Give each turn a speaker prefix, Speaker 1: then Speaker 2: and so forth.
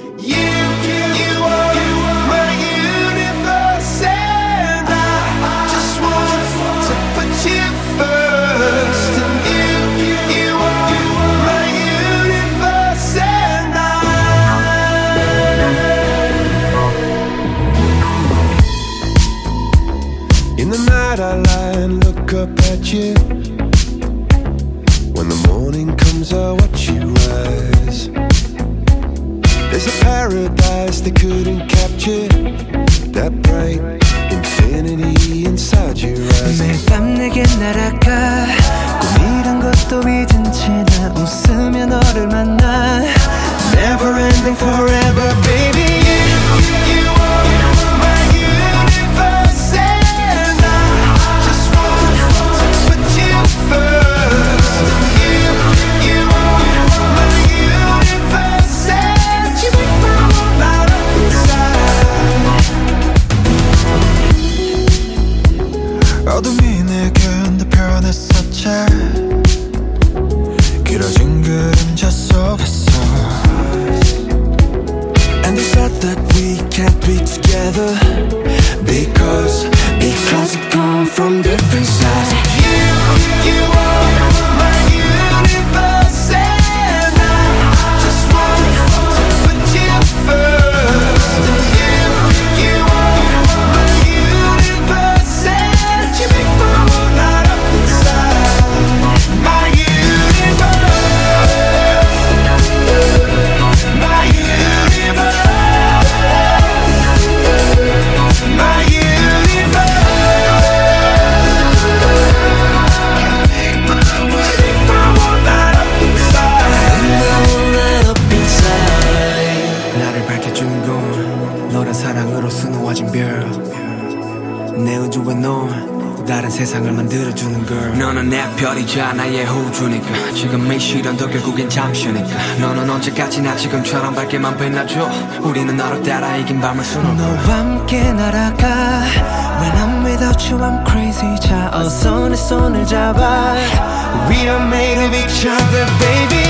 Speaker 1: You are my universe, and I just want to put you first. And you are my universe, and in the night I lie and look up at you. When the morning comes I watch you rise. There's a paradise they couldn't capture, that bright infinity inside your eyes.
Speaker 2: 매일 밤 내게 날아가 꿈이란 것도 잊은 채 나 웃으며 너를 만나. Never ending forever baby.
Speaker 1: You are my universe, and I just want to put you first. You are my universe, and you make my world light up inside.
Speaker 2: 어둠이 내게 흔들편했었지. 길어진 그림자 속에서. And they said that we can't be together because we come from different sides.
Speaker 1: You are my universe, and I just want to put you first. You are my universe, and you make my world light up inside. My universe, my universe, my universe.
Speaker 2: 나를 밝혀주는 건 너란 사랑으로 수놓아진 별. 내 우주에 넌 또 다른 세상을 만들어주는 걸. 너는 내 별이자 나의 호주니까 지금 이 시련도 결국엔 잠시니까. 너는 언제까지나 지금처럼 밝게만 빛나줘. 우리는 너를 따라 이긴 밤을 수놓아. 너와 함께 날아가. When I'm without you I'm crazy. 자 어서 내 손을 잡아. We are made of each other baby.